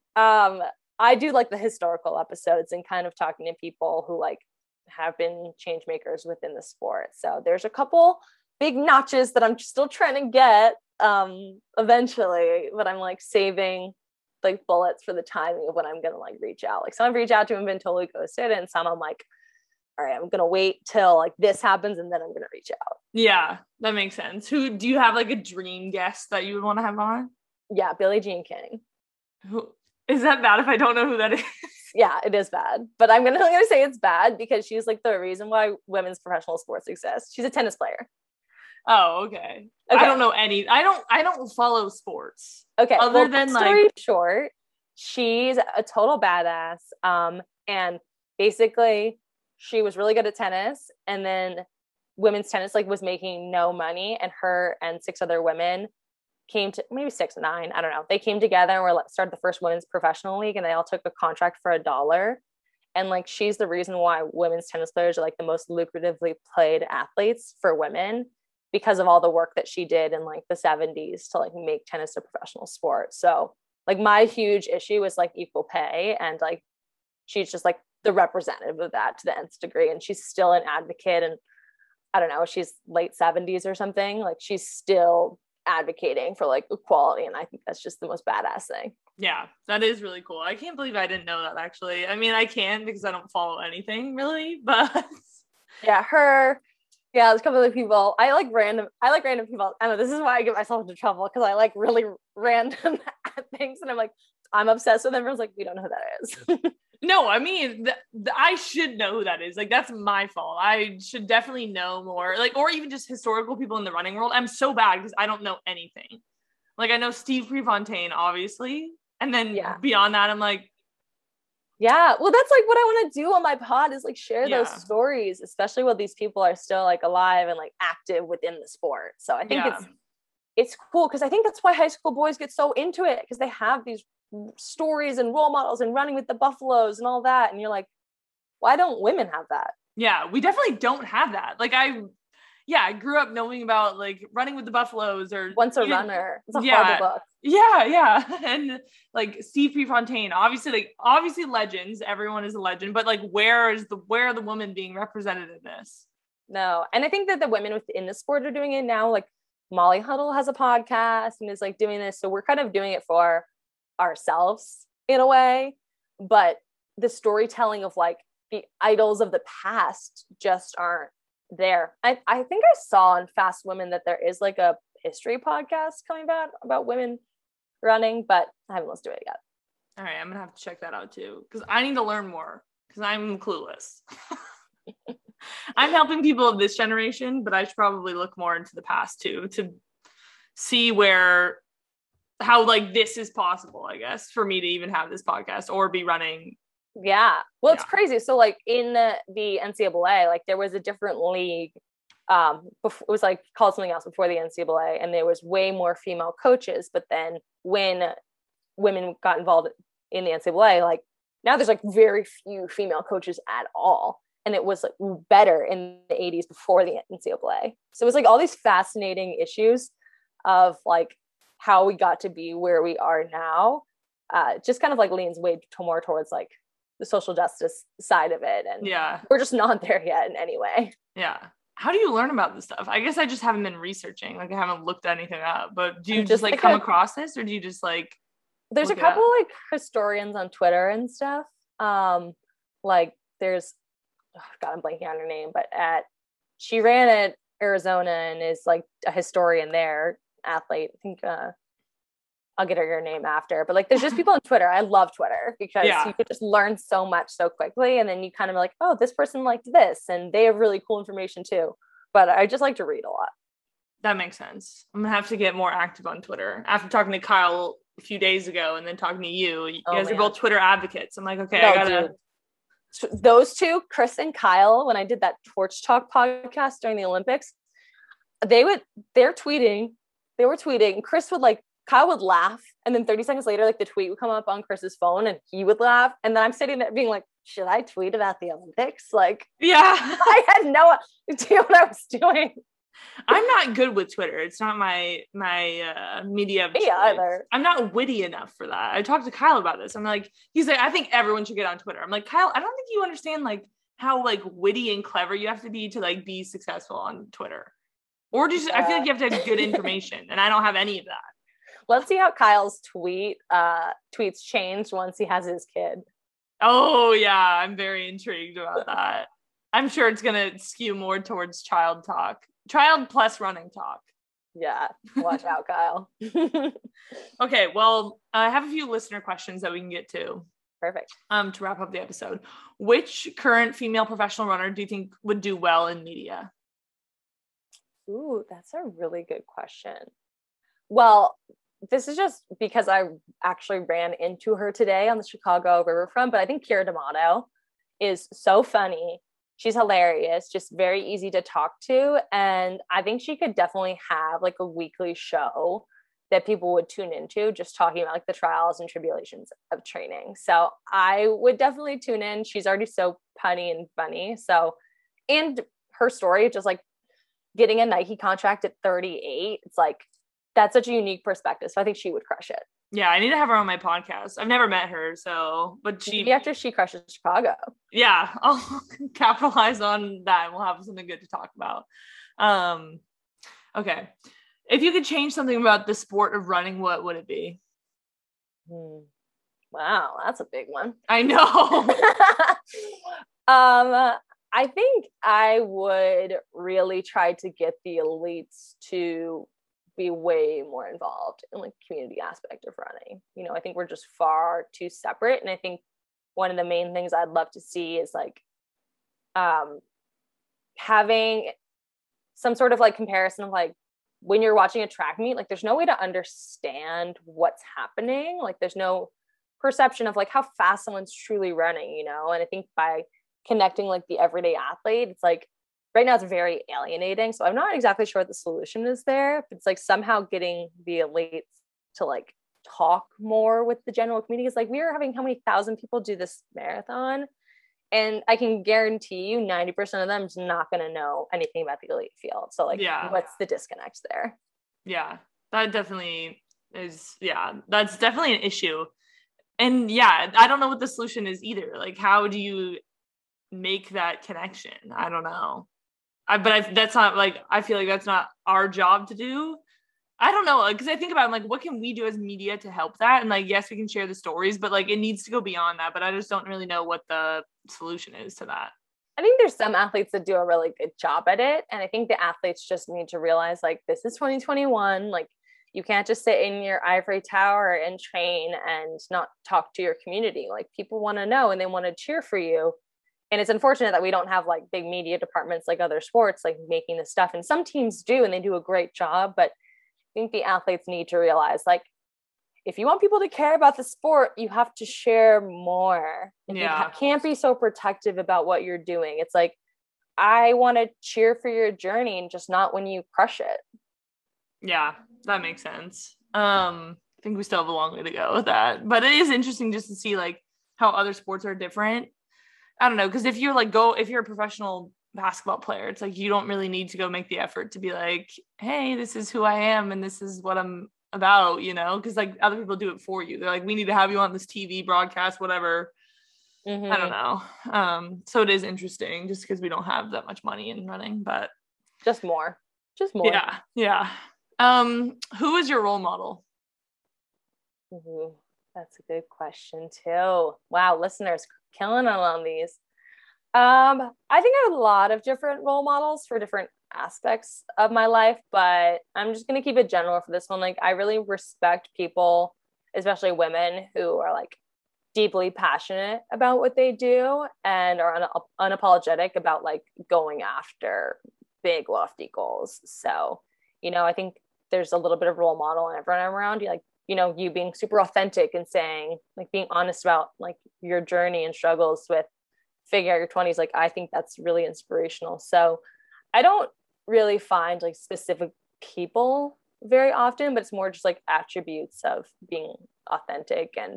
I do like the historical episodes and kind of talking to people who like have been change makers within the sport. So there's a couple big notches that I'm still trying to get eventually, but I'm like saving like bullets for the timing of when I'm gonna like reach out. Like some I've reached out to and been totally ghosted, and some I'm like, all right, I'm gonna wait till like this happens and then I'm gonna reach out. Yeah, that makes sense. Who do you have like a dream guest that you would want to have on? Yeah, Billie Jean King. Who is that bad if I don't know who that is? Yeah, it is bad. But I'm gonna say it's bad because she's like the reason why women's professional sports exist. She's a tennis player. Oh, okay. I don't know any. I don't follow sports. Okay. Other than story like short, she's a total badass. And basically she was really good at tennis, and then women's tennis like was making no money, and her and 6 other women came to maybe 6, 9, I don't know. They came together and started the first women's professional league, and they all took a contract for $1. And like, she's the reason why women's tennis players are like the most lucratively played athletes for women, because of all the work that she did in like the 70s to like make tennis a professional sport. So like my huge issue was like equal pay, and like she's just like the representative of that to the nth degree. And she's still an advocate, and I don't know, she's late 70s or something. Like she's still advocating for like equality, and I think that's just the most badass thing. Yeah, that is really cool. I can't believe I didn't know that, actually. I mean, I can because I don't follow anything really, but Yeah, her. Yeah, there's a couple of people. I like random people. I know this is why I get myself into trouble, because I like really random things, and I'm like, I'm obsessed with them. Everyone's like, we don't know who that is. no, I mean, I should know who that is. Like, that's my fault. I should definitely know more, like, or even just historical people in the running world. I'm so bad because I don't know anything. Like, I know Steve Prefontaine, obviously, and then beyond that, I'm like, yeah, well, that's like what I want to do on my pod, is like share those stories, especially when these people are still like alive and like active within the sport. So I think it's cool, because I think that's why high school boys get so into it, because they have these stories and role models and running with the Buffaloes and all that, and you're like, why don't women have that? Yeah, we definitely don't have that. Like, I grew up knowing about like Running with the Buffaloes or Once a Runner. It's a horrible book. Yeah. And like Steve Prefontaine, obviously legends. Everyone is a legend, but like, where are the women being represented in this? No. And I think that the women within the sport are doing it now. Like Molly Huddle has a podcast and is like doing this. So we're kind of doing it for ourselves in a way, but the storytelling of like the idols of the past just aren't there. I think I saw on Fast Women that there is like a history podcast coming back about women running, but I haven't listened to it yet. All right, I'm gonna have to check that out too, because I need to learn more, because I'm clueless. I'm helping people of this generation, but I should probably look more into the past too, to see how like this is possible, I guess, for me to even have this podcast or be running. Yeah. Well, it's crazy. So like in the NCAA, like there was a different league. Before, it was like called something else before the NCAA, and there was way more female coaches. But then when women got involved in the NCAA, like now there's like very few female coaches at all. And it was like better in the 80s before the NCAA. So it was like all these fascinating issues of like how we got to be where we are now. Just kind of like leans way more towards like the social justice side of it, and we're just not there yet in any way. How do you learn about this stuff? I guess I just haven't been researching, like I haven't looked anything up, but do you just like come across this, or do you just like there's a couple like historians on Twitter and stuff, like there's I'm blanking on her name, but she ran at Arizona and is like a historian there, athlete. I think I'll get her name after, but like there's just people on Twitter. I love Twitter because you could just learn so much so quickly, and then you kind of like, oh, this person liked this, and they have really cool information too. But I just like to read a lot. That makes sense. I'm gonna have to get more active on Twitter after talking to Kyle a few days ago, and then talking to you. You guys are both Twitter advocates. I'm like, okay, I gotta. Dude. Those two, Chris and Kyle, when I did that Torch Talk podcast during the Olympics, they were tweeting. Chris would like. Kyle would laugh, and then 30 seconds later, like the tweet would come up on Chris's phone, and he would laugh, and then I'm sitting there being like, "Should I tweet about the Olympics?" Like, I had no idea what I was doing. I'm not good with Twitter. It's not my media. Me either. I'm not witty enough for that. I talked to Kyle about this. I'm like, he's like, I think everyone should get on Twitter. I'm like, Kyle, I don't think you understand like how like witty and clever you have to be be successful on Twitter, or just I feel like you have to have good information, and I don't have any of that. Let's see how Kyle's tweets changed once he has his kid. Oh yeah, I'm very intrigued about that. I'm sure it's gonna skew more towards child plus running talk. Yeah, watch out, Kyle. Okay, well, I have a few listener questions that we can get to. Perfect. To wrap up the episode, which current female professional runner do you think would do well in media? Ooh, that's a really good question. Well, this is just because I actually ran into her today on the Chicago riverfront, but I think Keira D'Amato is so funny. She's hilarious, just very easy to talk to. And I think she could definitely have like a weekly show that people would tune into, just talking about like the trials and tribulations of training. So I would definitely tune in. She's already so punny and funny. So, and her story, just like getting a Nike contract at 38, it's like, that's such a unique perspective. So I think she would crush it. Yeah, I need to have her on my podcast. I've never met her, but maybe after she crushes Chicago. Yeah, I'll capitalize on that and we'll have something good to talk about. Okay. If you could change something about the sport of running, what would it be? Wow, that's a big one. I know. I think I would really try to get the elites to be way more involved in like community aspect of running. You know, I think we're just far too separate. And I think one of the main things I'd love to see is like having some sort of like comparison of like when you're watching a track meet, like there's no way to understand what's happening. Like there's no perception of like how fast someone's truly running, you know? And I think by connecting like the everyday athlete, it's like right now it's very alienating. So I'm not exactly sure what the solution is there, but it's like somehow getting the elites to like talk more with the general community. It's like we are having how many thousand people do this marathon, and I can guarantee you 90% of them is not going to know anything about the elite field. So like, what's the disconnect there? Yeah, that definitely is. Yeah, that's definitely an issue. And yeah, I don't know what the solution is either. Like, how do you make that connection? I don't know. That's not like, I feel like that's not our job to do. I don't know. Because I think about like, what can we do as media to help that? And like, yes, we can share the stories, but like, it needs to go beyond that. But I just don't really know what the solution is to that. I think there's some athletes that do a really good job at it. And I think the athletes just need to realize like, this is 2021. Like, you can't just sit in your ivory tower and train and not talk to your community. Like, people want to know and they want to cheer for you. And it's unfortunate that we don't have like big media departments like other sports, like making this stuff. And some teams do, and they do a great job. But I think the athletes need to realize, like, if you want people to care about the sport, you have to share more. And you can't be so protective about what you're doing. It's like, I want to cheer for your journey and just not when you crush it. Yeah, that makes sense. I think we still have a long way to go with that. But it is interesting just to see like how other sports are different. I don't know, because if you're a professional basketball player, it's like you don't really need to go make the effort to be like, hey, this is who I am and this is what I'm about, you know, because like other people do it for you. They're like, we need to have you on this TV broadcast, whatever. I don't know. So it is interesting just because we don't have that much money in running, but just more. Yeah. Who is your role model? Ooh, that's a good question too. Wow, listeners killing it on these. I think I have a lot of different role models for different aspects of my life, but I'm just going to keep it general for this one. Like, I really respect people, especially women, who are like deeply passionate about what they do and are unapologetic about like going after big lofty goals. So, you know, I think there's a little bit of role model in everyone around you, like, you know, you being super authentic and saying, like, being honest about like your journey and struggles with figuring out your 20s. Like, I think that's really inspirational. So I don't really find like specific people very often, but it's more just like attributes of being authentic and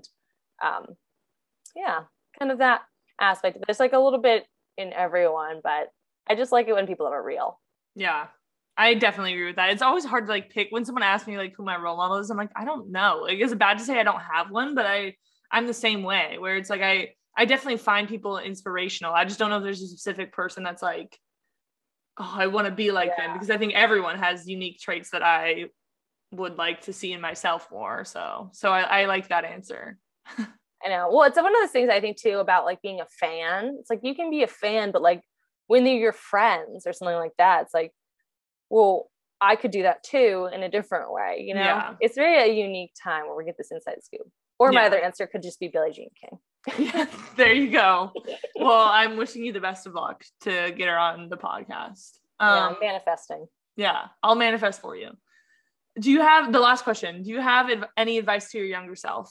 kind of that aspect. There's like a little bit in everyone, but I just like it when people are real. Yeah, I definitely agree with that. It's always hard to like pick when someone asks me like who my role model is. I'm like, I don't know. Like, is it bad to say I don't have one? But I'm the same way, where it's like I definitely find people inspirational. I just don't know if there's a specific person that's like, oh, I want to be like them, because I think everyone has unique traits that I would like to see in myself more. So I like that answer. I know. Well, it's one of those things I think too about like being a fan. It's like you can be a fan, but like when they're your friends or something like that, it's like, well, I could do that too in a different way. You know, It's very a unique time where we get this inside scoop. Or my other answer could just be Billie Jean King. Yeah, there you go. Well, I'm wishing you the best of luck to get her on the podcast. I'm manifesting. Yeah, I'll manifest for you. Do you have the last question? Do you have any advice to your younger self?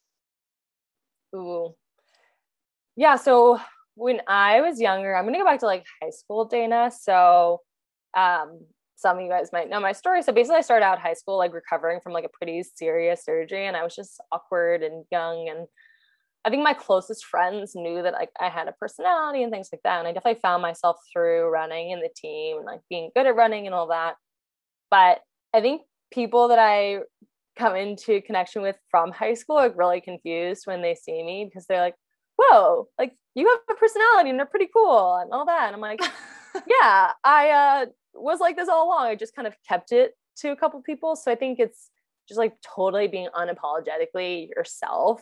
Ooh. Yeah. So when I was younger, I'm going to go back to like high school, Dana. So, some of you guys might know my story. So basically I started out high school, like recovering from like a pretty serious surgery, and I was just awkward and young. And I think my closest friends knew that like I had a personality and things like that. And I definitely found myself through running in the team and like being good at running and all that. But I think people that I come into connection with from high school are really confused when they see me, because they're like, whoa, like you have a personality and they're pretty cool and all that. And I'm like, yeah, I was like this all along. I just kind of kept it to a couple people. So I think it's just like totally being unapologetically yourself.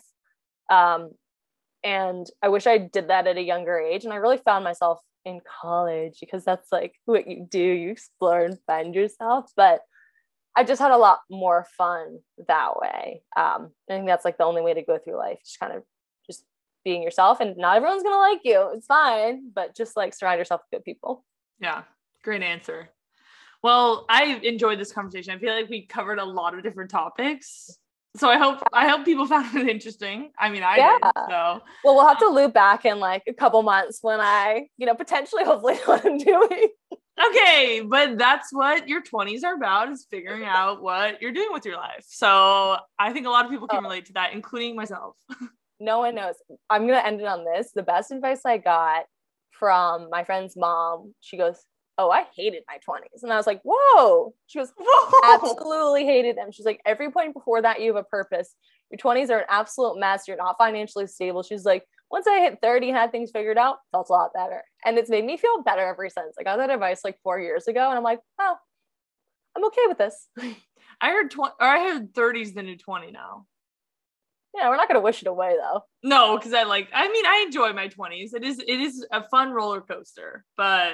And I wish I did that at a younger age. And I really found myself in college because that's like what you do. You explore and find yourself. But I just had a lot more fun that way. I think that's like the only way to go through life, just kind of just being yourself, and not everyone's going to like you. It's fine, but just like surround yourself with good people. Yeah. Great answer. Well, I enjoyed this conversation. I feel like we covered a lot of different topics. So I hope people found it interesting. I mean, I did. So well, we'll have to loop back in like a couple months when I, potentially hopefully know what I'm doing. Okay, but that's what your 20s are about, is figuring out what you're doing with your life. So I think a lot of people can relate to that, including myself. No one knows. I'm going to end it on this. The best advice I got from my friend's mom, she goes, "Oh, I hated my 20s." And I was like, whoa. She goes, "Whoa. Absolutely hated them." She's like, "Every point before that, you have a purpose. Your 20s are an absolute mess. You're not financially stable." She's like, "Once I hit 30 and had things figured out, felt a lot better." And it's made me feel better ever since. I got that advice like 4 years ago, and I'm like, oh, I'm okay with this. I heard 30's the new 20 now. Yeah, we're not going to wish it away though. No, because I enjoy my 20s. It is a fun roller coaster, but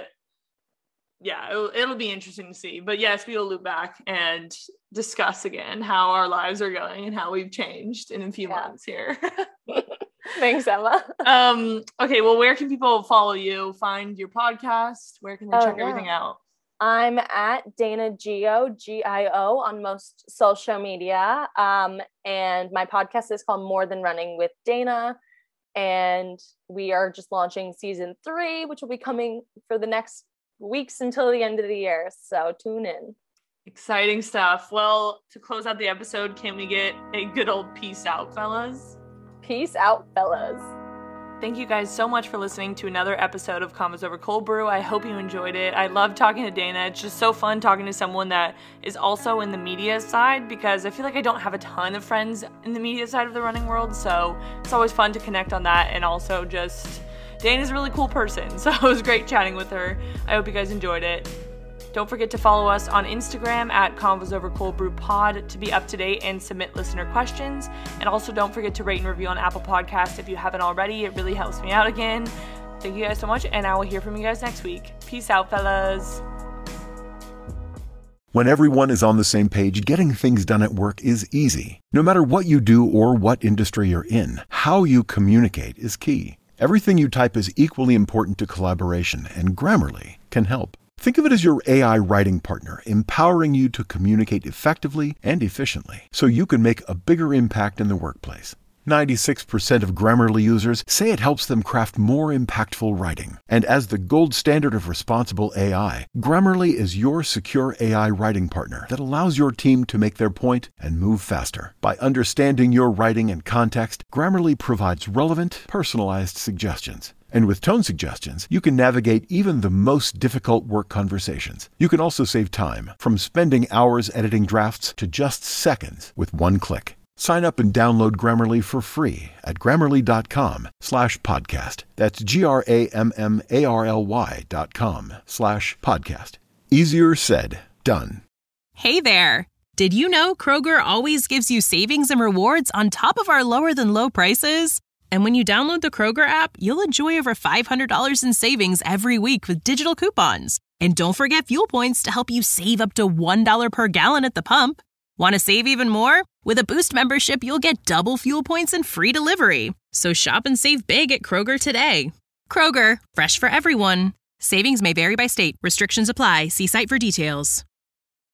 yeah, it'll be interesting to see. But yes, we'll loop back and discuss again how our lives are going and how we've changed in a few months here. Thanks, Emma. Okay, well, where can people follow you, find your podcast? Where can they check everything out? I'm at Dana Gio, Gio, on most social media. And my podcast is called More Than Running with Dana. And we are just launching season 3, which will be coming for the next weeks until the end of the year. So tune in. Exciting stuff. Well, to close out the episode, can we get a good old peace out, fellas? Peace out, fellas. Thank you guys so much for listening to another episode of Convos Over Cold Brew. I hope you enjoyed it. I love talking to Dana. It's just so fun talking to someone that is also in the media side, because I feel like I don't have a ton of friends in the media side of the running world. So it's always fun to connect on that. And also just Dana's a really cool person. So it was great chatting with her. I hope you guys enjoyed it. Don't forget to follow us on Instagram at Convos Over Cold Brew Pod to be up to date and submit listener questions. And also don't forget to rate and review on Apple Podcasts if you haven't already. It really helps me out again. Thank you guys so much, and I will hear from you guys next week. Peace out, fellas. When everyone is on the same page, getting things done at work is easy. No matter what you do or what industry you're in, how you communicate is key. Everything you type is equally important to collaboration, and Grammarly can help. Think of it as your AI writing partner, empowering you to communicate effectively and efficiently so you can make a bigger impact in the workplace. 96% of Grammarly users say it helps them craft more impactful writing. And as the gold standard of responsible AI, Grammarly is your secure AI writing partner that allows your team to make their point and move faster. By understanding your writing and context, Grammarly provides relevant, personalized suggestions. And with tone suggestions, you can navigate even the most difficult work conversations. You can also save time, from spending hours editing drafts to just seconds with one click. Sign up and download Grammarly for free at Grammarly.com/podcast. That's GRAMMARLY.com/podcast. Easier said, done. Hey there. Did you know Kroger always gives you savings and rewards on top of our lower than low prices? And when you download the Kroger app, you'll enjoy over $500 in savings every week with digital coupons. And don't forget fuel points to help you save up to $1 per gallon at the pump. Want to save even more? With a Boost membership, you'll get double fuel points and free delivery. So shop and save big at Kroger today. Kroger, fresh for everyone. Savings may vary by state. Restrictions apply. See site for details.